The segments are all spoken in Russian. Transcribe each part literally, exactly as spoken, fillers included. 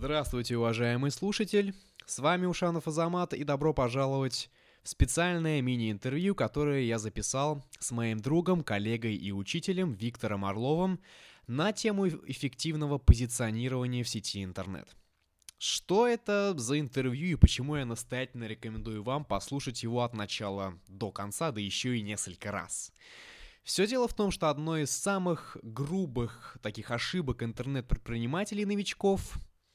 Здравствуйте, уважаемый слушатель! С вами Ушанов Азамат, и добро пожаловать в специальное мини-интервью, которое я записал с моим другом, коллегой и учителем Виктором Орловым на тему эффективного позиционирования в сети интернет. Что это за интервью и почему я настоятельно рекомендую вам послушать его от начала до конца, да еще и несколько раз. Все дело в том, что одной из самых грубых таких ошибок интернет-предпринимателей-новичков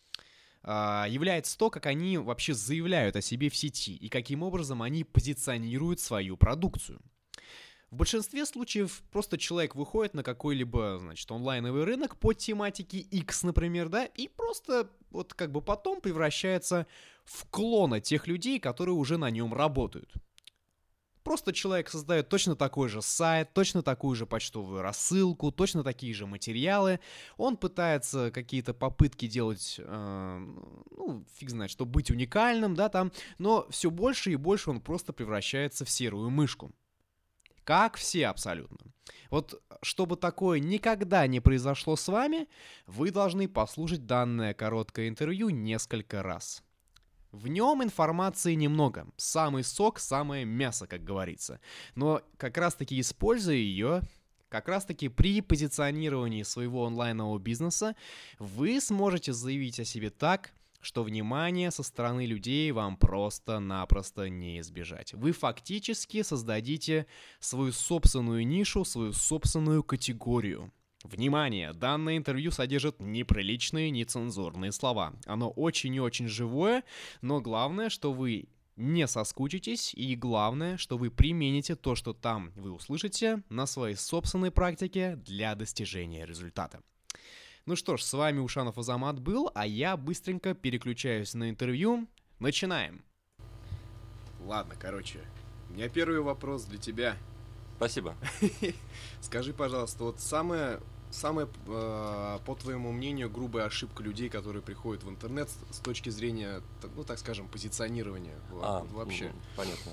является то, как они вообще заявляют о себе в сети и каким образом они позиционируют свою продукцию. В большинстве случаев просто человек выходит на какой-либо, значит, онлайновый рынок по тематике X, например, да, и просто вот как бы потом превращается в клона тех людей, которые уже на нем работают. Просто человек создает точно такой же сайт, точно такую же почтовую рассылку, точно такие же материалы. Он пытается какие-то попытки делать, э, ну, фиг знает, чтобы быть уникальным, да, там, но все больше и больше он просто превращается в серую мышку. Как все абсолютно. Вот чтобы такое никогда не произошло с вами, вы должны послушать данное короткое интервью несколько раз. В нем информации немного, самый сок, самое мясо, как говорится. Но как раз-таки используя ее, как раз-таки при позиционировании своего онлайнового бизнеса, вы сможете заявить о себе так, что внимание со стороны людей вам просто-напросто не избежать. Вы фактически создадите свою собственную нишу, свою собственную категорию. Внимание! Данное интервью содержит неприличные, нецензурные слова. Оно очень и очень живое, но главное, что вы не соскучитесь, и главное, что вы примените то, что там вы услышите, на своей собственной практике для достижения результата. Ну что ж, с вами Ушанов Азамат был, а я быстренько переключаюсь на интервью. Начинаем! Ладно, короче, у меня первый вопрос для тебя. Спасибо. Скажи, пожалуйста, вот самая, самая, э, по твоему мнению, грубая ошибка людей, которые приходят в интернет с, с точки зрения, ну, так скажем, позиционирования а, вот, вообще. Понятно.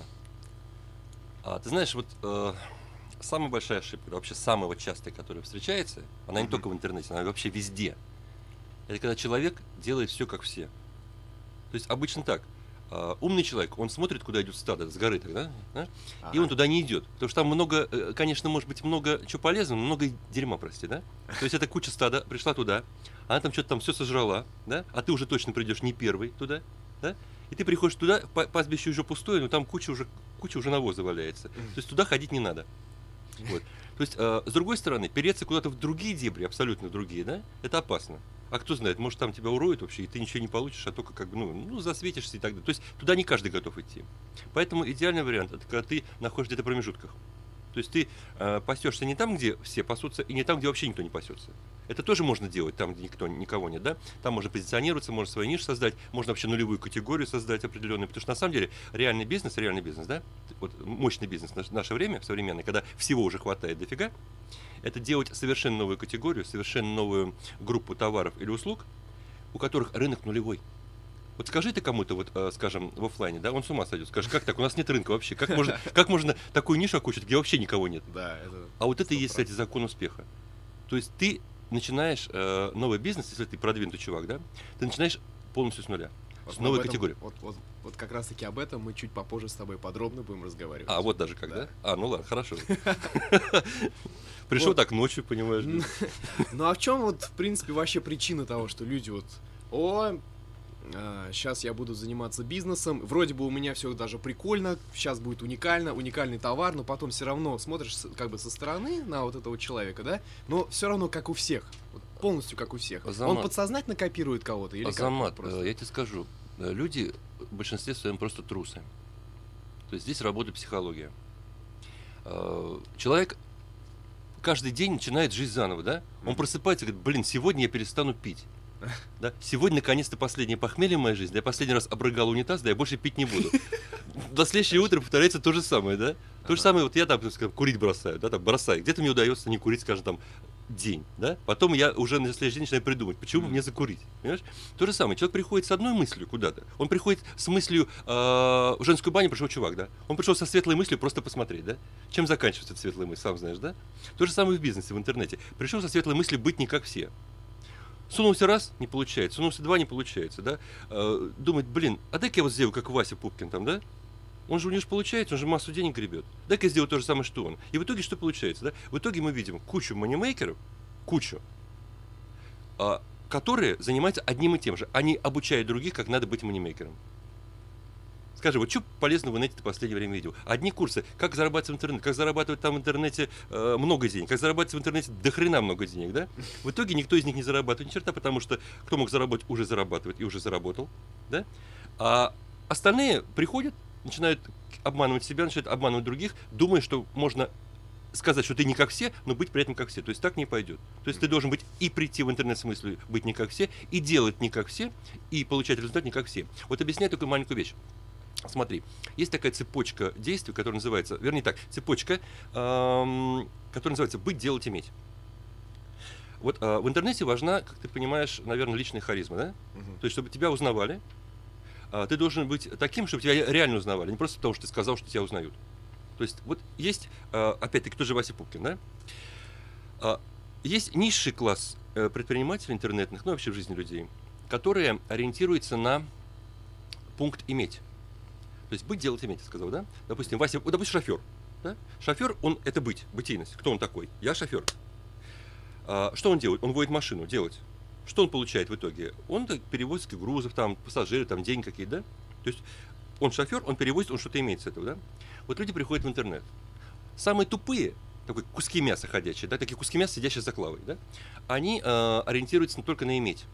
А, ты знаешь, вот э, самая большая ошибка, вообще самая вот частая, которая встречается, она не mm-hmm. только в интернете, она вообще везде. Это когда человек делает все как все. То есть обычно так. Uh, умный человек, он смотрит, куда идет стадо, с горы тогда, да? Ага. И он туда не идет. Потому что там много, конечно, может быть, много чего полезного, но много дерьма, прости, да? То есть эта куча стада пришла туда, она там что-то там все сожрала, да? А ты уже точно придешь не первый туда, да? И ты приходишь туда, пастбище уже пустое, но там куча уже, куча уже навоза валяется. То есть туда ходить не надо. Вот. То есть, э, с другой стороны, переться куда-то в другие дебри, абсолютно другие, да, это опасно. А кто знает, может, там тебя уроют вообще, и ты ничего не получишь, а только как бы, ну, ну, засветишься и так далее. То есть, туда не каждый готов идти. Поэтому идеальный вариант, это когда ты находишься где-то в промежутках. То есть, ты э, пасешься не там, где все пасутся, и не там, где вообще никто не пасется. Это тоже можно делать, там, где никто, никого нет, да? Там можно позиционироваться, можно свою нишу создать, можно вообще нулевую категорию создать определенную, потому что, на самом деле, реальный бизнес, реальный бизнес, да? Вот мощный бизнес в наше время, в современное, когда всего уже хватает дофига, это делать совершенно новую категорию, совершенно новую группу товаров или услуг, у которых рынок нулевой. Вот скажи ты кому-то, вот, э, скажем, в офлайне, да, он с ума сойдет, скажет, как так, у нас нет рынка вообще, как можно, как можно такую нишу окучить, где вообще никого нет? Да, это а вот это и есть, кстати, закон успеха. То есть ты начинаешь э, новый бизнес, если ты продвинутый чувак, да, ты начинаешь полностью с нуля, вот с новой этом, категории. Вот, вот, вот как раз-таки об этом мы чуть попозже с тобой подробно будем разговаривать. А, вот даже как, да? да? А, ну ладно, хорошо. Пришел так ночью, понимаешь. Ну а в чем вот, в принципе, вообще причина того, что люди вот, о, сейчас я буду заниматься бизнесом, вроде бы у меня все даже прикольно, сейчас будет уникально, уникальный товар, но потом все равно смотришь как бы со стороны на вот этого человека, да, но все равно как у всех, вот, полностью как у всех. Азамат, он подсознательно копирует кого-то или Азамат, как? я тебе скажу, люди в большинстве своем просто трусы. То есть здесь работает психология. Человек каждый день начинает жизнь заново, да? Он просыпается и говорит, блин, сегодня я перестану пить. Да? Сегодня наконец-то последнее похмелье в моей жизни. Я последний раз обрыгал унитаз, да я больше пить не буду. До следующего утра повторяется то же самое, да? То же самое, вот я там, скажем, курить бросаю, да, там бросаю. Где-то мне удается не курить, скажем, там, день, да? Потом я уже на следующий день начинаю придумать, почему мне закурить, понимаешь? То же самое, человек приходит с одной мыслью куда-то, он приходит с мыслью, э, в женскую баню пришел чувак, да? Он пришел со светлой мыслью просто посмотреть, да? Чем заканчивается эта светлая мысль, сам знаешь, да? То же самое в бизнесе, в интернете. Пришел со светлой мыслью быть не как все. Сунулся раз, не получается, сунулся два, не получается, да? Э, думает, блин, а дай-ка я вот сделаю, как Вася Пупкин там, да? Он же у него же получается, он же массу денег гребет. Дай-ка я сделаю то же самое, что он. И в итоге что получается, да? В итоге мы видим кучу манимейкеров, кучу, а, которые занимаются одним и тем же. Они обучают других, как надо быть манимейкером. Скажи, вот что полезного в интернете ты в последнее время видел? Одни курсы, как зарабатывать в интернете, как зарабатывать там в интернете э, много денег, как зарабатывать в интернете до хрена много денег, да? В итоге никто из них не зарабатывает ни черта, потому что кто мог заработать, уже зарабатывает и уже заработал, да? А остальные приходят, начинают обманывать себя, начинают обманывать других, думая, что можно сказать, что ты не как все, но быть при этом как все. То есть так не пойдет. То есть ты должен быть и прийти в интернет-смысле, быть не как все, и делать не как все, и получать результат не как все. Вот объясняю такую маленькую вещь. Смотри, есть такая цепочка действий, которая называется, вернее так, цепочка, эм, которая называется «быть, делать, иметь». Вот э, в интернете важна, как ты понимаешь, наверное, личная харизма, да? Uh-huh. То есть, чтобы тебя узнавали, э, ты должен быть таким, чтобы тебя реально узнавали, не просто потому, что ты сказал, что тебя узнают. То есть, вот есть, э, опять-таки, тот же Вася Пупкин, да? Э, есть низший класс э, предпринимателей интернетных, ну, вообще в жизни людей, которые ориентируются на пункт «иметь». То есть быть, делать, иметь, я сказал, да? Допустим, Вася, допустим, шофер. Да? Шофер, он это быть, бытийность. Кто он такой? Я шофер. А, что он делает? Он водит машину, делать. Что он получает в итоге? Он перевозит грузов, там, пассажиры, там, деньги какие-то, да? То есть он шофер, он перевозит, он что-то имеет с этого, да? Вот люди приходят в интернет. Самые тупые, такой куски мяса ходячие, да, такие куски мяса, сидящие за клавой, да? Они э, ориентируются только на иметь.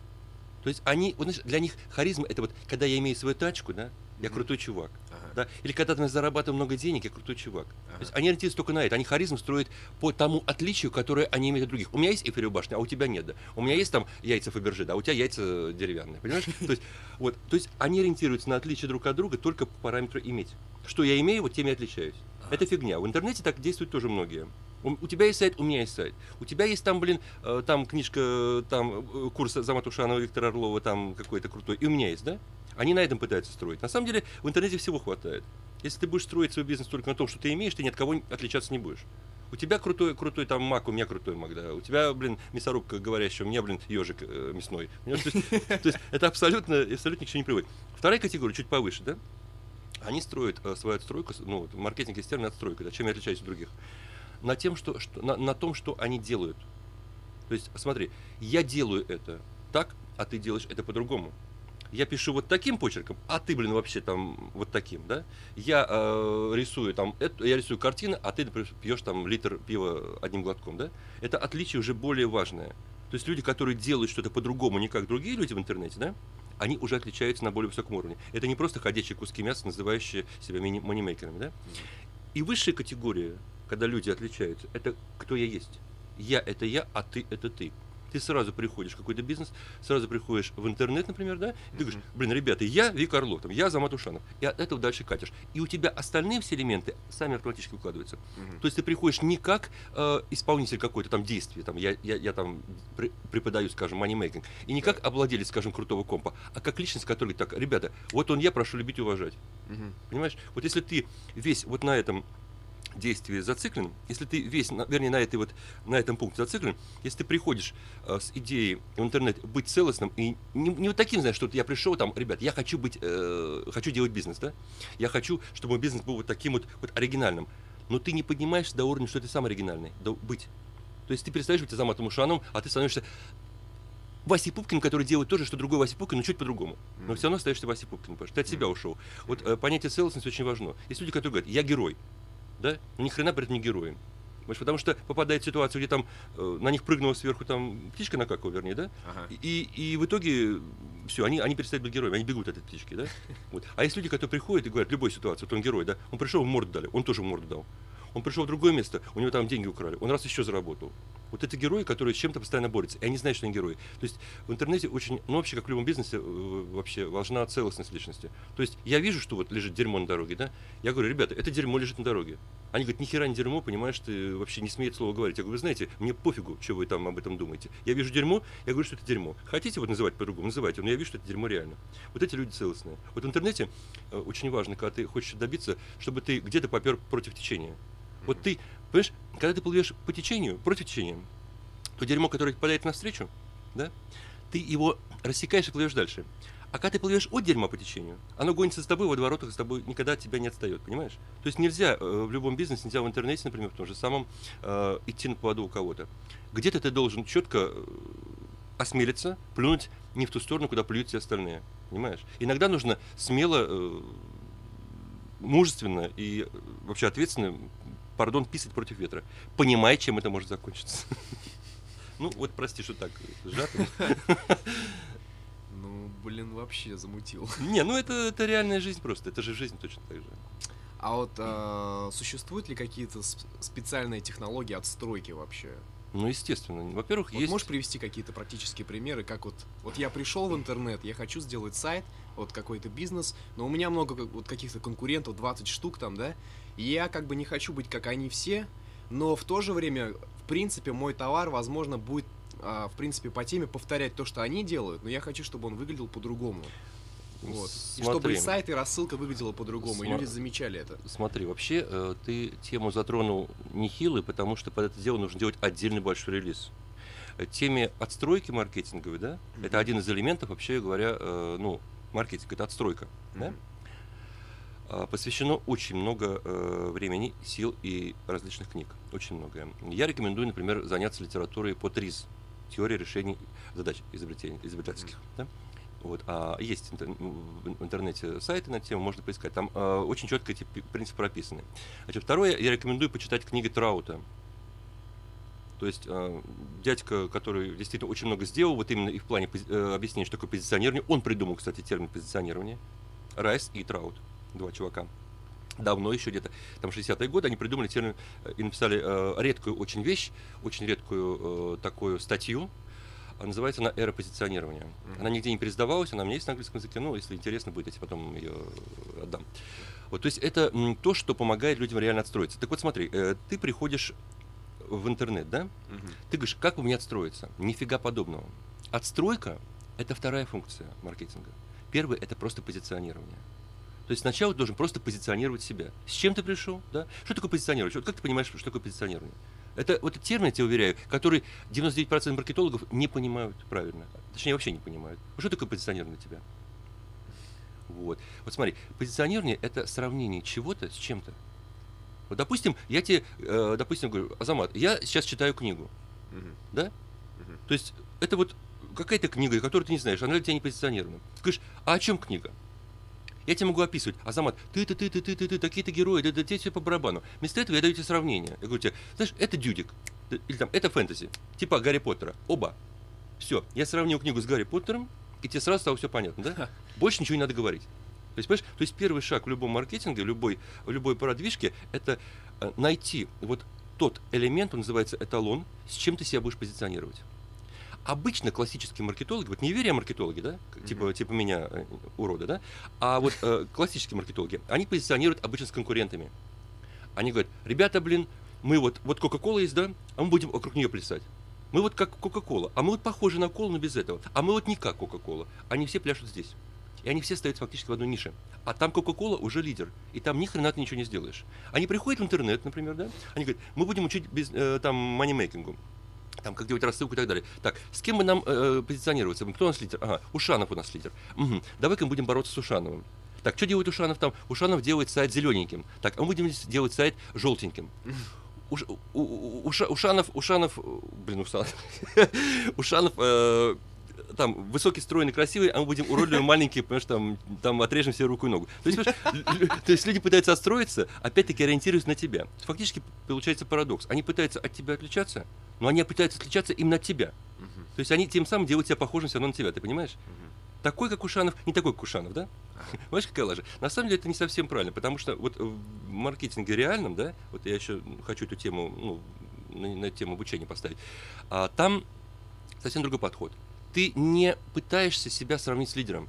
То есть они, вот, знаешь, для них харизма это вот, когда я имею свою тачку, да, я mm-hmm. крутой чувак. Uh-huh. Да? Или когда я зарабатываю много денег, я крутой чувак. Uh-huh. То есть они ориентируются только на это. Они харизму строят по тому отличию, которое они имеют от других. У меня есть Эйфелева башня, а у тебя нет. Да? У меня есть там яйца Фаберже, да, а у тебя яйца деревянные. Понимаешь? То есть, вот, то есть они ориентируются на отличие друг от друга только по параметру иметь. Что я имею, вот тем я отличаюсь. Uh-huh. Это фигня. В интернете так действуют тоже многие. У, у тебя есть сайт, у меня есть сайт. У тебя есть там, блин, э, там книжка, там э, курс Азамата Ушанова, Виктора Орлова, там какой-то крутой. И у меня есть, да? Они на этом пытаются строить. На самом деле в интернете всего хватает. Если ты будешь строить свой бизнес только на том, что ты имеешь, ты ни от кого отличаться не будешь. У тебя крутой, крутой там мак, у меня крутой мак, да. У тебя, блин, мясорубка говорящая, у меня, блин, ежик э, мясной. То есть, то есть это абсолютно, абсолютно ни к чему не приводит. Вторая категория, чуть повыше, да? Они строят э, свою отстройку, ну, вот, маркетинг есть термин отстройка, да, чем я отличаюсь от других? На, тем, что, что, на, на том, что они делают. То есть, смотри, я делаю это так, а ты делаешь это по-другому. Я пишу вот таким почерком, а ты, блин, вообще там вот таким, да? Я э, рисую там, это, я рисую картины, а ты, например, пьешь там литр пива одним глотком, да? Это отличие уже более важное. То есть люди, которые делают что-то по-другому, не как другие люди в интернете, да? Они уже отличаются на более высоком уровне. Это не просто ходячие куски мяса, называющие себя манимейкерами, да? И высшая категория, когда люди отличаются, это кто я есть. Я – это я, а ты – это ты. Ты сразу приходишь в какой-то бизнес, сразу приходишь в интернет, например, да, и ты говоришь, блин, ребята, я Вика Орлов, там, я Азамат Ушанов, и от этого дальше катишь. И у тебя остальные все элементы сами автоматически укладываются. Uh-huh. То есть ты приходишь не как э, исполнитель какой-то там действия, там, я, я, я там преподаю, скажем, манимейкинг, и не как обладелец, скажем, крутого компа, а как личность, которая так, ребята, вот он я, прошу любить и уважать. Uh-huh. Понимаешь? Вот если ты весь вот на этом действие зациклен, если ты весь, вернее, на, этой вот, на этом пункте зациклен, если ты приходишь э, с идеей в интернет быть целостным, и не, не вот таким, знаешь, что вот я пришел там, ребят, я хочу быть, э, хочу делать бизнес, да, я хочу, чтобы мой бизнес был вот таким вот, вот оригинальным, но ты не поднимаешься до уровня, что ты сам оригинальный, до быть. То есть ты перестаешь быть Азаматом Ушановым, а ты становишься Васей Пупкин, который делает то же, что другой Вася Пупкин, но чуть по-другому. Но все равно остаешься Васей Пупкин, потому что ты от себя ушел. Вот э, понятие целостности очень важно. Есть люди, которые говорят, я герой. Да? Но ни хрена при этом не герои. Потому что попадает в ситуацию, где там э, на них прыгнула сверху там птичка накакала, вернее, да? Ага. И, и в итоге все, они, они перестают быть героями, они бегут от этой птички, да? Вот. А есть люди, которые приходят и говорят, в любой ситуации, вот он герой, да? Он пришел, в морду дали, он тоже в морду дал. Он пришел в другое место, у него там деньги украли, он раз еще заработал. Вот это герои, которые с чем-то постоянно борются, и они знают, что они герои. То есть в интернете очень, ну вообще, как в любом бизнесе, вообще важна целостность личности. То есть я вижу, что вот лежит дерьмо на дороге, да? Я говорю, ребята, это дерьмо лежит на дороге. Они говорят, ни хера не дерьмо, понимаешь, ты вообще не смеет слово говорить. Я говорю, вы знаете, мне пофигу, что вы там об этом думаете. Я вижу дерьмо, я говорю, что это дерьмо. Хотите вот называть по-другому, называйте, но я вижу, что это дерьмо реально. Вот эти люди целостные. Вот в интернете э, очень важно, когда ты хочешь добиться, чтобы ты где-то попер против течения. Вот ты, понимаешь, когда ты плывешь по течению, против течения, то дерьмо, которое попадает навстречу, да, ты его рассекаешь и плывешь дальше. А когда ты плывешь от дерьма по течению, оно гонится с тобой, в водоворотах с тобой никогда от тебя не отстает, понимаешь? То есть нельзя э, в любом бизнесе, нельзя в интернете, например, в том же самом, э, идти на поводу у кого-то. Где-то ты должен четко э, осмелиться, плюнуть не в ту сторону, куда плюют все остальные, понимаешь? Иногда нужно смело, э, мужественно и э, вообще ответственно, пардон, писать против ветра, понимая, чем это может закончиться. Ну, вот прости, что так сжато. Ну, блин, вообще замутил. Не, ну это, это реальная жизнь просто, это же жизнь точно так же. А вот а, существуют ли какие-то сп- специальные технологии отстройки вообще? Ну, естественно. Во-первых, Вот есть... можешь привести какие-то практические примеры, как вот, вот я пришел в интернет, я хочу сделать сайт, вот какой-то бизнес, но у меня много как- вот каких-то конкурентов, двадцать штук там, да, и я как бы не хочу быть как они все, но в то же время, в принципе, мой товар, возможно, будет, а, в принципе, по теме повторять то, что они делают, но я хочу, чтобы он выглядел по-другому. Вот. И чтобы Смотри. и сайт, и рассылка выглядела по-другому, и Сма- люди замечали это. Смотри, вообще э, ты тему затронул нехилый, потому что под это дело нужно делать отдельный большой релиз. Э, Теме отстройки маркетинговой, да, Мгм. это один из элементов, вообще говоря, э, ну, маркетинг, это отстройка, да? Мгм. А, посвящено очень много э, времени, сил и различных книг, очень много. Я рекомендую, например, заняться литературой по ТРИЗ, теория решений задач изобретений, изобретательских, да? Вот, а есть интер- в интернете сайты на эту тему, можно поискать. Там э, очень четко эти пи- принципы прописаны. Значит, второе, я рекомендую почитать книги Траута. То есть э, дядька, который действительно очень много сделал, вот именно и в плане пози- э, объяснения, что такое позиционирование. Он придумал, кстати, термин позиционирования. Райс и Траут, два чувака. Давно, еще где-то, там, шестидесятые годы, они придумали термин э, и написали э, редкую очень вещь, очень редкую э, такую статью. А называется она «Эра позиционирования». Мгм. Она нигде не пересдавалась, она у меня есть на английском языке, но если интересно будет, я тебе потом ее отдам. Вот, то есть это м, то, что помогает людям реально отстроиться. Так вот смотри, э, ты приходишь в интернет, да? Мгм. Ты говоришь, как у меня отстроиться? Нифига подобного. Отстройка – это вторая функция маркетинга. Первая – это просто позиционирование. То есть сначала ты должен просто позиционировать себя. С чем ты пришел, да? Что такое позиционировать? Вот как ты понимаешь, что такое позиционирование? Это вот этот термин, я тебе уверяю, который девяносто девять процентов маркетологов не понимают правильно. Точнее, вообще не понимают. Что такое позиционирование для тебя? Вот. Вот смотри, позиционирование – это сравнение чего-то с чем-то. Вот, допустим, я тебе, э, допустим, говорю, Азамат, я сейчас читаю книгу, Мгм. да? Мгм. То есть это вот какая-то книга, которую ты не знаешь, она для тебя не позиционирована. Ты говоришь, а о чем книга? Я тебе могу описывать, Азамат, ты, ты, ты, ты, ты, ты, ты, такие-то герои, да, да, тебе все по барабану. Вместо этого я даю тебе сравнение. Я говорю тебе, знаешь, это Дюдик, т- или там, это фэнтези, типа Гарри Поттера, оба. Все, я сравнил книгу с Гарри Поттером, и тебе сразу стало все понятно, да? Больше ничего не надо говорить. То есть, понимаешь, то есть первый шаг в любом маркетинге, в любой, в любой продвижке, это э, найти вот тот элемент, он называется эталон, с чем ты себя будешь позиционировать. Обычно классические маркетологи, вот не веря маркетологи, да, к- типа, Мгм. типа меня, э, урода, да, а вот э, классические маркетологи, они позиционируют обычно с конкурентами. Они говорят, ребята, блин, мы вот, вот Кока-Кола есть, да, а мы будем вокруг нее плясать. Мы вот как Кока-Кола, а мы вот похожи на колу, но без этого. А мы вот не как Кока-Кола. Они все пляшут здесь. И они все стоят фактически в одной нише. А там Кока-Кола уже лидер. И там ни хрена ты ничего не сделаешь. Они приходят в интернет, например, да, они говорят, мы будем учить без, э, там манимейкингу. Там, как делать рассылку и так далее. Так, с кем мы нам э, позиционироваться? Кто у нас лидер? Ага, Ушанов у нас лидер. Мгм. Давай-ка мы будем бороться с Ушановым. Так, что делает Ушанов там? Ушанов делает сайт зелененьким. Так, а мы будем делать сайт желтеньким. Уш, у- у- Уша- Ушанов, Ушанов, э, блин, Ушанов, Ушанов, э, там, высокий, стройный, красивый, а мы будем уродливые, маленькие, понимаешь, там, там отрежем себе руку и ногу. То есть, понимаешь, лю- лю- то есть люди пытаются отстроиться, опять-таки ориентируясь на тебя. Фактически получается парадокс. Они пытаются от тебя отличаться, но они пытаются отличаться именно от тебя. Мгм. То есть они тем самым делают себя похожим все равно на тебя, ты понимаешь? Мгм. Такой, как Ушанов, не такой, как Ушанов, да? Понимаешь, какая лажа? На самом деле это не совсем правильно, потому что вот в маркетинге реальном, да, вот я еще хочу эту тему, ну, на, на тему обучения поставить, а, там совсем другой подход. Ты не пытаешься себя сравнить с лидером,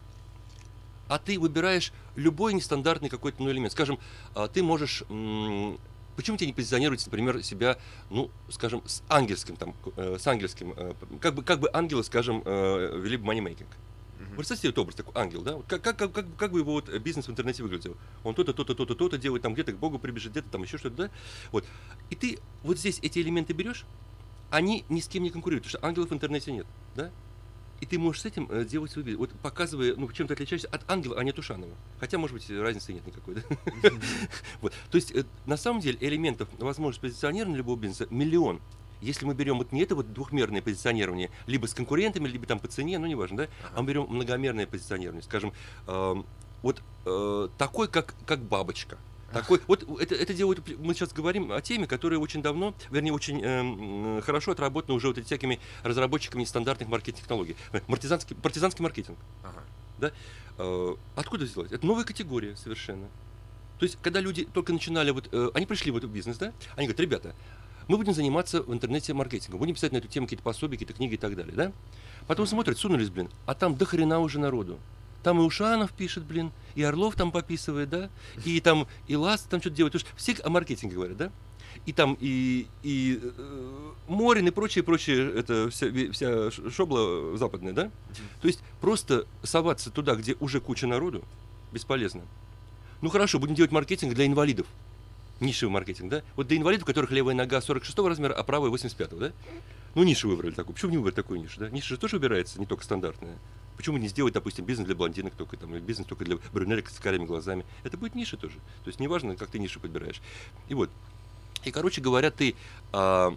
а ты выбираешь любой нестандартный какой-то ну, элемент. Скажем, а, ты можешь... м, Почему тебе не позиционировать, например, себя, ну, скажем, с ангельским, там, э, с ангельским, э, как бы, как бы ангелы, скажем, э, вели бы манимейкинг. Мгм. Представьте себе этот образ, такой ангел, да? Вот как, как, как, как, как бы его вот бизнес в интернете выглядел? Он то-то, то-то, то-то, то-то делает, там где-то к Богу прибежит, где-то там еще что-то, да? Вот. И ты вот здесь эти элементы берешь, они ни с кем не конкурируют, потому что ангелов в интернете нет, да? И ты можешь с этим э, делать свой бизнес. Вот показывая, ну, чем ты отличаешься от Ангела, а не от Ушанова. Хотя, может быть, разницы нет никакой. Да? Вот. То есть, э, на самом деле, элементов возможности позиционирования любого бизнеса миллион. Если мы берем вот не это вот двухмерное позиционирование, либо с конкурентами, либо там по цене, ну, неважно, да, а мы берем многомерное позиционирование, скажем, э, вот э, такой, как, как бабочка. Такой, вот это, это делают, мы сейчас говорим о теме, которая очень давно, вернее, очень э, хорошо отработана уже вот этими всякими разработчиками нестандартных маркетинг-технологий. Партизанский, партизанский маркетинг. Ага. Да? Э, откуда взялось? Это новая категория совершенно. То есть, когда люди только начинали, вот, э, они пришли в этот бизнес, да, они говорят, ребята, мы будем заниматься в интернете маркетингом, будем писать на эту тему какие-то пособия, какие-то книги и так далее, да? Потом смотрят, сунулись, блин, а там до хрена уже народу. Там и Ушанов пишет, блин, и Орлов там пописывает, да, и там и Ласт там что-то делает. Потому что все о маркетинге говорят, да, и там и, и э, Морин и прочее, прочее, это вся, вся шобла западная, да. То есть просто соваться туда, где уже куча народу, бесполезно. Ну хорошо, будем делать маркетинг для инвалидов. Нишевый маркетинг, да. Вот для инвалидов, у которых левая нога сорок шестого размера, а правая восемьдесят пятого, да. Ну нишу выбрали такую. Почему не выбрать такую нишу, да? Ниша же тоже выбирается, не только стандартная. Почему не сделать, допустим, бизнес для блондинок только, там, или бизнес только для брюнеток с карими глазами? Это будет ниша тоже. То есть неважно, как ты нишу подбираешь. И вот. И, короче говоря, ты а,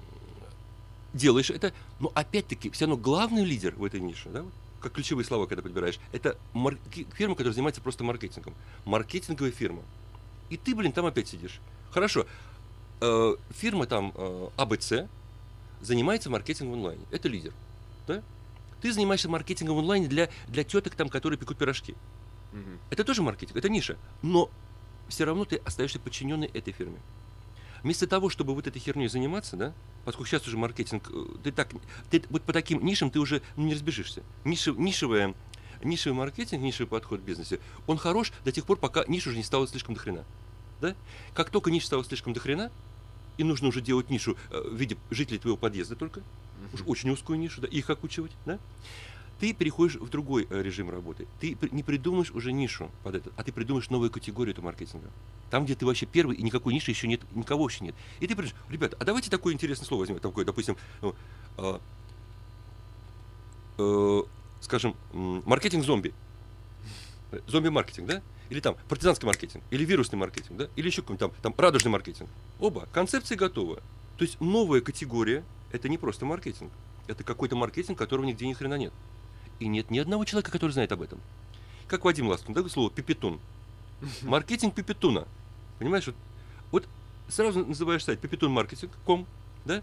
делаешь это, но опять-таки, все равно главный лидер в этой нише, да, как ключевые слова, когда подбираешь, это мар- фирма, которая занимается просто маркетингом. Маркетинговая фирма. И ты, блин, там опять сидишь. Хорошо. Э, фирма там э, А Бэ Цэ занимается маркетингом в онлайне. Это лидер. Да? Ты занимаешься маркетингом в онлайне для, для теток, там, которые пекут пирожки. Mm-hmm. Это тоже маркетинг, это ниша. Но все равно ты остаешься подчиненный этой фирме. Вместо того, чтобы вот этой херней заниматься, да, поскольку сейчас уже маркетинг, ты так, ты вот по таким нишам ты уже ну, не разбежишься. Нишев, нишевая, нишевый маркетинг, нишевый подход в бизнесе, он хорош до тех пор, пока ниша уже не стала слишком дохрена. Да? Как только ниша стала слишком дохрена, и нужно уже делать нишу э, в виде жителей твоего подъезда только, mm-hmm. уж очень узкую нишу, да, их окучивать, да, ты переходишь в другой э, режим работы. Ты при, не придумаешь уже нишу под это, а ты придумаешь новую категорию этого маркетинга. Там, где ты вообще первый, и никакой ниши еще нет, никого еще нет. И ты придешь, ребята, а давайте такое интересное слово возьмем, такое, допустим, ну, э, э, скажем, э, маркетинг-зомби. Зомби-маркетинг, да? Или там партизанский маркетинг, или вирусный маркетинг, да? Или еще какой-нибудь там, там радужный маркетинг. Оба, концепция готова. То есть новая категория, это не просто маркетинг. Это какой-то маркетинг, которого нигде ни хрена нет. И нет ни одного человека, который знает об этом. Как Вадим Ласкин, да, слово пипетун. Маркетинг пипетуна. Понимаешь, вот, вот сразу называешь сайт пипетун маркетинг точка ком, да?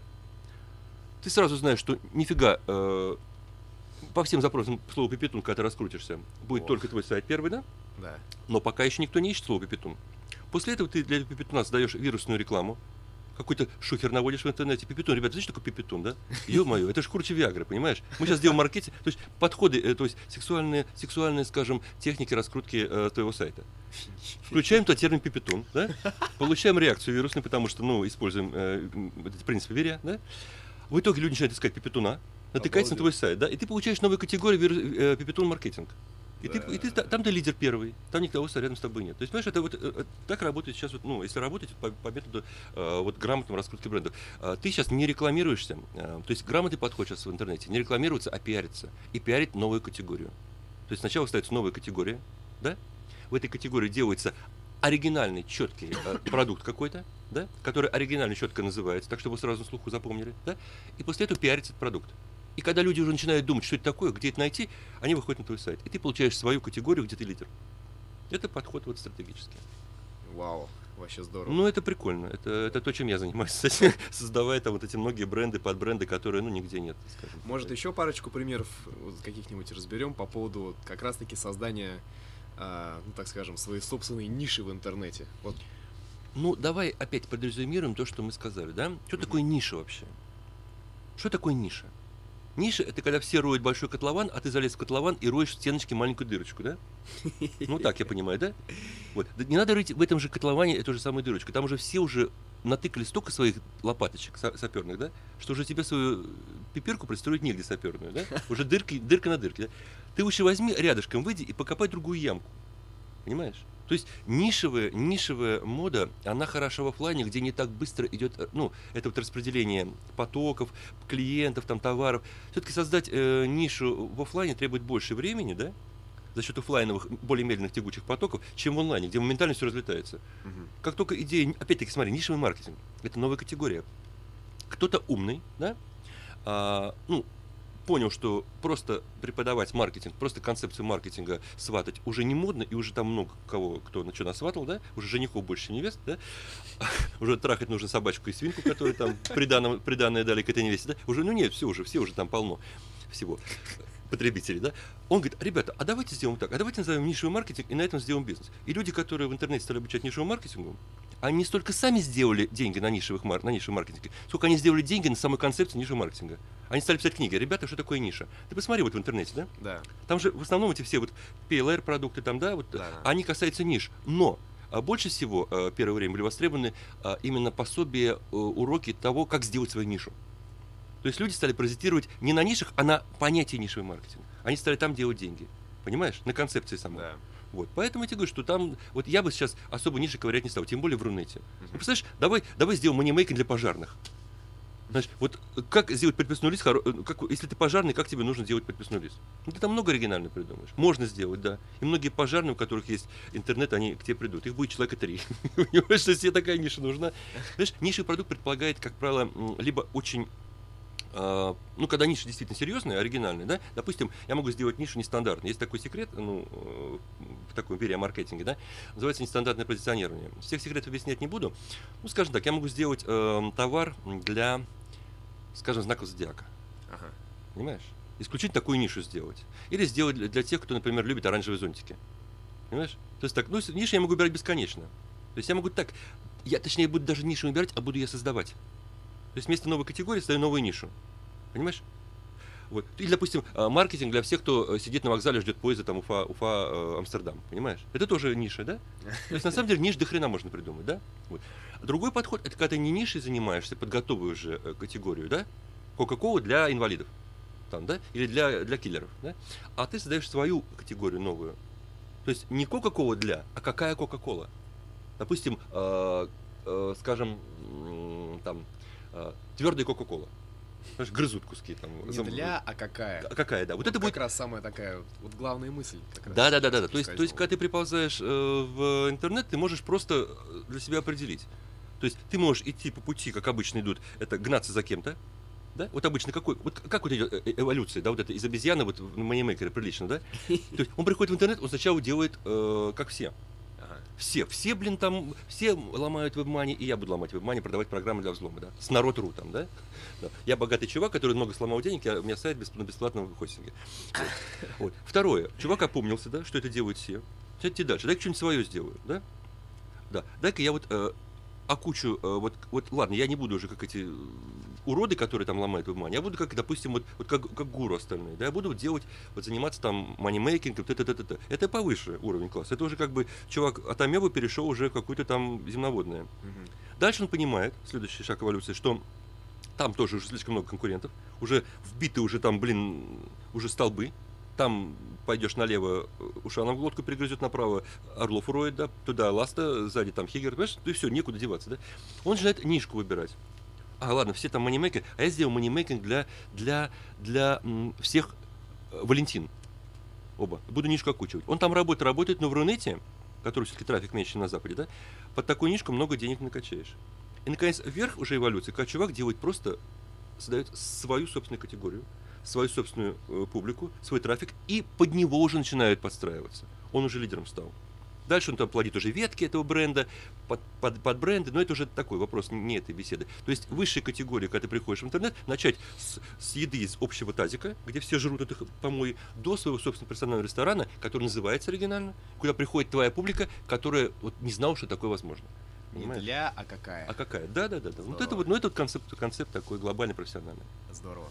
Ты сразу знаешь, что нифига э, по всем запросам слово пипетун, когда ты раскрутишься, будет Ох. только твой сайт первый, да? Да. Но пока еще никто не ищет слово пипетун. После этого ты для пипетуна создаешь вирусную рекламу, какой-то шухер наводишь в интернете. Пипетун, ребята, знаете, что такое пипетун, да? Ё-моё, это же круче Виагры, понимаешь? Мы сейчас делаем маркетинг, то есть подходы, э, то есть сексуальные, сексуальные, скажем, техники раскрутки э, твоего сайта. Включаем туда термин пипетун, да? Получаем реакцию вирусную, потому что, ну, используем э, этот принцип верия, да? В итоге люди начинают искать пипетуна, натыкаются на твой сайт, да? И ты получаешь новую категорию вирус, э, пипетун маркетинг. И, да. ты, и ты, там ты лидер первый, там никого рядом с тобой нет. То есть, понимаешь, это вот э, так работает сейчас, вот, ну, если работать по, по методу э, вот, грамотной раскрутки брендов. Э, ты сейчас не рекламируешься, э, то есть грамотный подход сейчас в интернете, не рекламируется, а пиарится. И пиарит новую категорию. То есть сначала ставится новая категория, да? В этой категории делается оригинальный, четкий э, продукт какой-то, да? Который оригинально, четко называется, так, чтобы вы сразу на слуху запомнили, да? И после этого пиарится этот продукт. И когда люди уже начинают думать, что это такое, где это найти, они выходят на твой сайт. И ты получаешь свою категорию, где ты лидер. Это подход вот стратегический. Вау, вообще здорово. Ну, это прикольно. Это, это то, чем я занимаюсь, создавая там вот эти многие бренды, подбренды, которые, ну, нигде нет, скажем. Может, еще парочку примеров каких-нибудь разберем по поводу как раз-таки создания, э, ну, так скажем, своей собственной ниши в интернете. Вот. Ну, давай опять подрезюмируем то, что мы сказали, да? Что mm-hmm. такое ниша вообще? Что такое ниша? Ниша — это когда все роют большой котлован, а ты залез в котлован и роешь в стеночке маленькую дырочку, да? Ну так, я понимаю, да? Вот. Не надо рыть в этом же котловане эту же самую дырочку. Там уже все уже натыкали столько своих лопаточек саперных, да? Что уже тебе свою пипирку пристроить негде саперную, да? Уже дырки, дырка на дырке, да? Ты лучше возьми рядышком, выйди и покопай другую ямку. Понимаешь? То есть нишевая, нишевая мода, она хороша в оффлайне, где не так быстро идет, ну, это вот распределение потоков, клиентов, там, товаров. Все-таки создать э, нишу в оффлайне требует больше времени, да, за счет оффлайновых, более медленных тягучих потоков, чем в онлайне, где моментально все разлетается. Угу. Как только идея, опять-таки, смотри, нишевый маркетинг, это новая категория. Кто-то умный, да, а, ну, понял, что просто преподавать маркетинг, просто концепцию маркетинга сватать уже не модно, и уже там много кого, кто на что насватал, да, уже женихов больше, чем невест, да, уже трахать нужно собачку и свинку, которые там приданное, приданное дали к этой невесте, да, уже, ну нет, все уже, все уже там полно всего, потребителей, да. Он говорит: ребята, а давайте сделаем так, а давайте назовем нишевый маркетинг и на этом сделаем бизнес. И люди, которые в интернете стали обучать нишевому маркетингу, они не столько сами сделали деньги на, нишевых, на нишевом маркетинге, сколько они сделали деньги на самой концепции нишевого маркетинга. Они стали писать книги: ребята, что такое ниша? Ты посмотри вот в интернете, да? Да. Там же в основном эти все вот пи эл ар продукты, там, да, вот, да. Они касаются ниш. Но а больше всего а, первое время были востребованы а, именно пособия, а, уроки того, как сделать свою нишу. То есть люди стали паразитировать не на нишах, а на понятии нишевый маркетинг. Они стали там делать деньги. Понимаешь? На концепции самой. Да. Вот. Поэтому я тебе говорю, что там, вот я бы сейчас особо ниши ковырять не стал, тем более в Рунете. Uh-huh. Ну, представляешь, давай, давай сделаем манимейкинг для пожарных. Знаешь, вот как сделать подписной лист, как, если ты пожарный, как тебе нужно делать подписной лист? Ну, ты там много оригинально придумаешь. Можно сделать, да. И многие пожарные, у которых есть интернет, они к тебе придут. Их будет человека три. Понимаешь, что тебе такая ниша нужна? Знаешь, нишевый продукт предполагает, как правило, либо очень... Uh, ну, когда ниша действительно серьезная, оригинальная, да, допустим, я могу сделать нишу нестандартную. Есть такой секрет, ну, в такой империи маркетинге, да, называется нестандартное позиционирование. Всех секретов объяснять не буду. Ну, скажем так, я могу сделать э, товар для, скажем, знаков зодиака. Ага. Понимаешь? Исключительно такую нишу сделать. Или сделать для, для тех, кто, например, любит оранжевые зонтики. Понимаешь? То есть так, ну, ниши я могу выбирать бесконечно. То есть я могу так, я, точнее, буду даже нишу выбирать, а буду ее создавать. То есть вместо новой категории ставлю новую нишу. Понимаешь? Вот. Или, допустим, маркетинг для всех, кто сидит на вокзале, ждет поезда там Уфа, Уфа, Амстердам. Понимаешь? Это тоже ниша, да? То есть на самом деле ниш до хрена можно придумать, да? Вот. Другой подход — это когда ты не нишей занимаешься, подготовую уже категорию, да? Кока-колу для инвалидов. Там, да? Или для, для киллеров, да? А ты создаешь свою категорию новую. То есть не Кока-кола для, а какая Кока-кола. Допустим, э, э, скажем, э, там, э, твердая Кока-кола. Знаешь, грызут куски там. Не зам... для, а какая. А какая, да. Вот, вот это как будет как раз самая такая, вот главная мысль. Да, да, да, да, да. То есть, то есть, когда ты приползаешь э, в интернет, ты можешь просто для себя определить. То есть ты можешь идти по пути, как обычно идут, это гнаться за кем-то. Да? Вот обычно какой, вот как вот идет эволюция, да, вот это из обезьяны, вот в манимейкере прилично, да? То есть он приходит в интернет, он сначала делает э, как все. Все, все, блин, там, все ломают веб-мани, и я буду ломать веб-мани, продавать программы для взлома, да, с народ.ру там, да? Да. Я богатый чувак, который много сломал денег, я, у меня сайт бесп, на бесплатном хостинге. Вот. Вот. Второе, чувак опомнился, да, что это делают все. Сядьте дальше, дай-ка что-нибудь свое сделаю, да? Да, дай-ка я вот э, окучу, э, вот, вот, ладно, я не буду уже как эти уроды, которые там ломают веб-мани, я буду как, допустим, вот, вот как, как гуру остальные, да, я буду вот делать, вот заниматься там манимейкингом, т-т-т-т-т. Это повыше уровень класса, это уже как бы чувак от амебы перешел уже в какую-то там земноводное. Угу. Дальше он понимает, следующий шаг эволюции, что там тоже уже слишком много конкурентов, уже вбиты уже там, блин, уже столбы, там пойдешь налево, Ушанов глотку перегрызет, направо Орлов уроет, да, туда Ласта, сзади там Хигер, понимаешь, и все, некуда деваться, да. Он начинает нишку выбирать. А, ладно, все там манимейкинг, а я сделал манимейкинг для, для, для м, всех э, Валентин. Оба. Буду нишку окучивать. Он там работает, работает, но в Рунете, который все-таки трафик меньше, чем на Западе, да, под такую нишку много денег накачаешь. И, наконец, вверх уже эволюции, когда чувак делает просто, создает свою собственную категорию, свою собственную э, публику, свой трафик, и под него уже начинают подстраиваться. Он уже лидером стал. Дальше он там плодит уже ветки этого бренда, под, под, под бренды, но это уже такой вопрос, не этой беседы. То есть высшая категория, когда ты приходишь в интернет, начать с, с еды из общего тазика, где все жрут этих помои, до своего собственного персонального ресторана, который называется оригинально, куда приходит твоя публика, которая вот, не знала, что такое возможно. Не для, а какая. А какая, да-да-да. Вот это вот, ну это концепт, концепт такой глобальный, профессиональный. Здорово.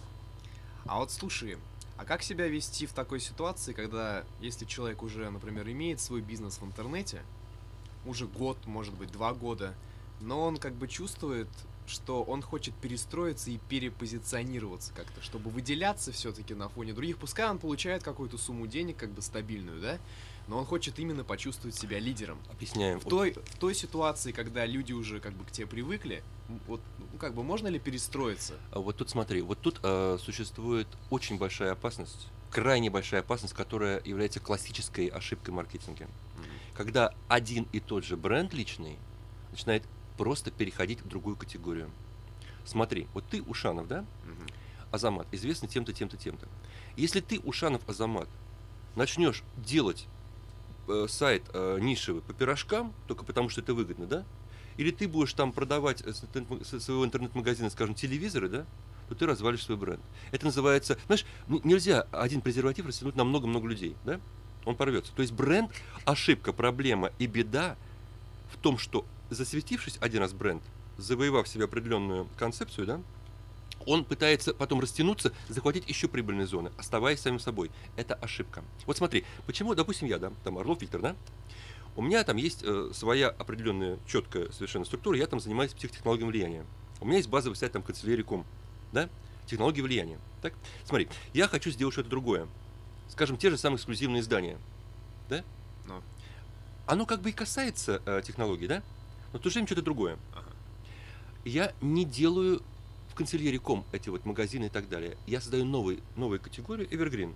А вот слушай, а как себя вести в такой ситуации, когда, если человек уже, например, имеет свой бизнес в интернете, уже год, может быть, два года, но он как бы чувствует, что он хочет перестроиться и перепозиционироваться как-то, чтобы выделяться все-таки на фоне других. Пускай он получает какую-то сумму денег, как бы стабильную, да? Но он хочет именно почувствовать себя лидером. Объясняем. В той, в той ситуации, когда люди уже как бы к тебе привыкли, вот, ну, как бы можно ли перестроиться? А вот тут смотри, вот тут э, существует очень большая опасность, крайне большая опасность, которая является классической ошибкой маркетинга. Mm-hmm. Когда один и тот же бренд личный начинает просто переходить в другую категорию. Смотри, вот ты Ушанов, да? Mm-hmm. Азамат, известный тем-то, тем-то, тем-то. Если ты, Ушанов Азамат, начнешь делать э, сайт э, нишевый по пирожкам, только потому что это выгодно, да? Или ты будешь там продавать со своего интернет-магазина, скажем, телевизоры, да, то ты развалишь свой бренд. Это называется, знаешь, нельзя один презерватив растянуть на много-много людей, да? Он порвется. То есть бренд, ошибка, проблема и беда в том, что засветившись один раз бренд, завоевав себе определенную концепцию, да, он пытается потом растянуться, захватить еще прибыльные зоны, оставаясь самим собой. Это ошибка. Вот смотри, почему, допустим, я, да, там Орлов Виктор, да, у меня там есть э, своя определенная, четкая совершенно структура, я там занимаюсь психотехнологией влияния. У меня есть базовый сайт там канцелярии точка ком, да, технологии влияния. Так, смотри, я хочу сделать что-то другое. Скажем, те же самые эксклюзивные издания, да? Но. Оно как бы и касается э, технологий, да? Но в то же время что-то другое. Ага. Я не делаю в канцелярии точка ком эти вот магазины и так далее. Я создаю новый, новую категорию Evergreen.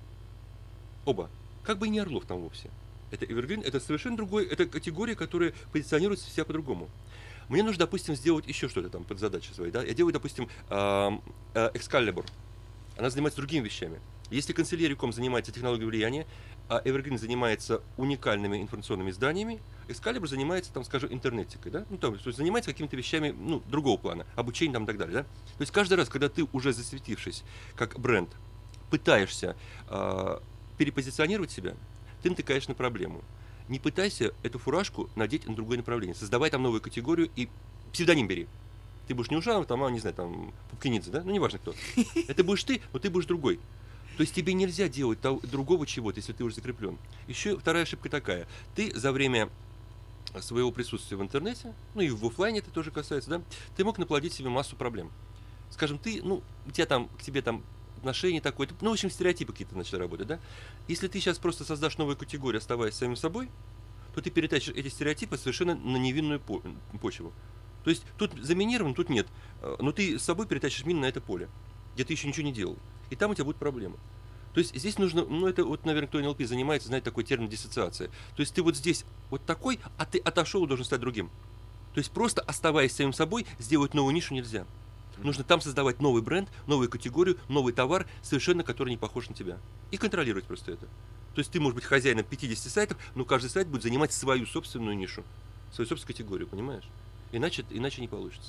Оба. Как бы и не Орлов там вовсе. Это Evergreen, это совершенно другой, это категория, которая позиционируется себя по-другому. Мне нужно, допустим, сделать еще что-то там под задачи свои, да? Я делаю, допустим, Excalibur. Она занимается другими вещами. Если канцелярия точка ком занимается технологией влияния, а Evergreen занимается уникальными информационными изданиями, Excalibur занимается, там, скажем, интернетикой, да? Ну, там, то есть занимается какими-то вещами, ну, другого плана, обучением там и так далее, да? То есть каждый раз, когда ты уже засветившись как бренд, пытаешься э, перепозиционировать себя, ты натыкаешь на проблему. Не пытайся эту фуражку надеть на другое направление. Создавай там новую категорию и псевдоним бери. Ты будешь не Ушанов, там, а, не знаю, там, Пупкинидзе, да? Ну, неважно кто. Это будешь ты, но ты будешь другой. То есть тебе нельзя делать того, другого чего-то, если ты уже закреплен. Еще вторая ошибка такая. Ты за время своего присутствия в интернете, ну и в офлайне это тоже касается, да, ты мог наплодить себе массу проблем. Скажем, ты, ну, у тебя там, к тебе там отношение такое, ну, в общем, стереотипы какие-то начали работать, да? Если ты сейчас просто создашь новую категорию, оставаясь самим собой, то ты перетащишь эти стереотипы совершенно на невинную почву. То есть тут заминирован, тут нет, но ты с собой перетащишь мину на это поле, где ты еще ничего не делал, и там у тебя будут проблемы. То есть здесь нужно, ну это вот, наверное, кто эн эл пи занимается, знает такой термин диссоциация. То есть ты вот здесь вот такой, а ты отошел и должен стать другим. То есть просто оставаясь самим собой, сделать новую нишу нельзя. Нужно там создавать новый бренд, новую категорию, новый товар, совершенно который не похож на тебя. И контролировать просто это. То есть ты можешь быть хозяином пятидесяти сайтов, но каждый сайт будет занимать свою собственную нишу, свою собственную категорию, понимаешь? Иначе, иначе не получится.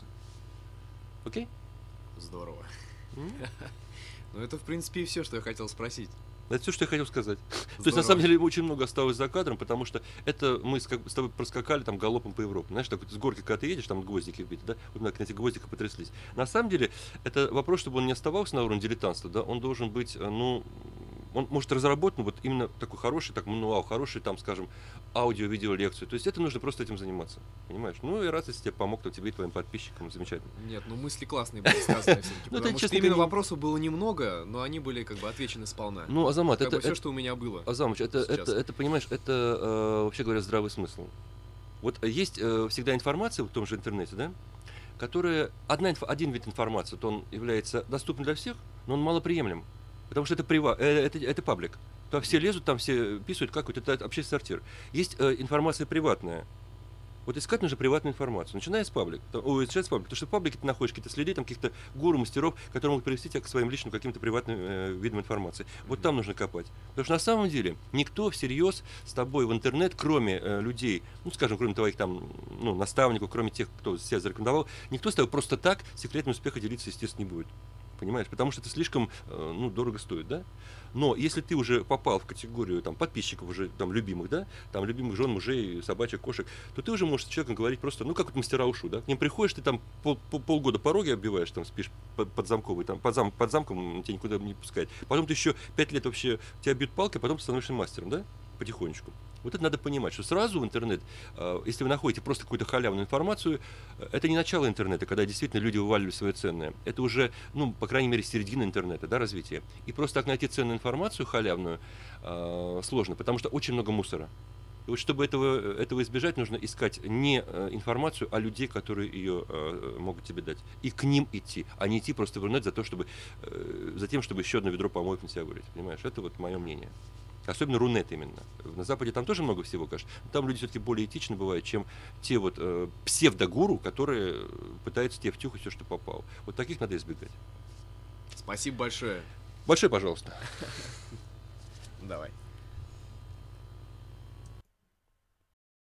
Окей? Здорово. Mm-hmm. Ну это, в принципе, и все, что я хотел спросить. Это все, что я хотел сказать. Здорово. То есть, на самом деле, очень много осталось за кадром, потому что это мы с, с тобой проскакали там галопом по Европе. Знаешь, так вот с горки, когда ты едешь, там гвоздики вбиты, да? Вот на эти гвоздики потряслись. На самом деле, это вопрос, чтобы он не оставался на уровне дилетантства, да? Он должен быть, ну, он может разработан вот именно такой хороший, так мануал, хороший, там, скажем, аудио-видео лекцию. То есть это нужно просто этим заниматься, понимаешь? Ну и раз, если тебе помог, то тебе и твоим подписчикам замечательно. Нет, ну мысли классные были сказаны все-таки, потому что именно вопросов было немного, но они были как бы отвечены сполна. Ну, Азамат, это все, что у меня было. Азамыч, это, это, это, понимаешь, это, э, вообще говоря, здравый смысл. Вот есть э, всегда информация в том же интернете, да, которая, одна, один вид информации, то он является доступным для всех, но он малоприемлем, потому что это, прива, э, это, это паблик. Там все лезут, там все писают, как вот это общественный сортир. Есть э, информация приватная. Вот искать нужно приватную информацию, начиная с паблик. Ой, начиная с паблик, потому что в паблике ты находишь какие-то следы, там каких-то гуру, мастеров, которые могут привести тебя к своим личным каким-то приватным э, видам информации. Mm-hmm. Вот там нужно копать. Потому что на самом деле никто всерьез с тобой в интернет, кроме э, людей, ну, скажем, кроме твоих там, ну, наставников, кроме тех, кто себя зарекомендовал, никто с тобой просто так секретами успеха делиться, естественно, не будет. Понимаешь? Потому что это слишком э, ну, дорого стоит, да? Но если ты уже попал в категорию там, подписчиков уже там, любимых, да, там любимых жен, мужей, собачек, кошек, то ты уже можешь с человеком говорить просто, ну как вот мастера ушу, да, к ним приходишь, ты там пол, пол, полгода пороги оббиваешь, там спишь под, под замковый, там под, зам, под замком тебя никуда не пускает. Потом ты еще пять лет вообще тебя бьют палкой, а потом ты становишься мастером, да? потихонечку. Вот это надо понимать, что сразу в интернет, э, если вы находите просто какую-то халявную информацию, э, это не начало интернета, когда действительно люди вываливали свое ценное. Это уже, ну, по крайней мере, середина интернета, да, развитие. И просто так найти ценную информацию халявную э, сложно, потому что очень много мусора. И вот чтобы этого, этого избежать, нужно искать не э, информацию, а людей, которые ее э, могут тебе дать. И к ним идти, а не идти просто в интернет за, то, чтобы, э, за тем, чтобы еще одно ведро помоев на себя вылить. Понимаешь, это вот мое мнение. Особенно Рунет именно. На Западе там тоже много всего, конечно. Но там люди все-таки более этичны бывают, чем те вот э, псевдогуру, которые пытаются тебе втюхать все, что попало. Вот таких надо избегать. Спасибо большое. Большое, пожалуйста. Давай.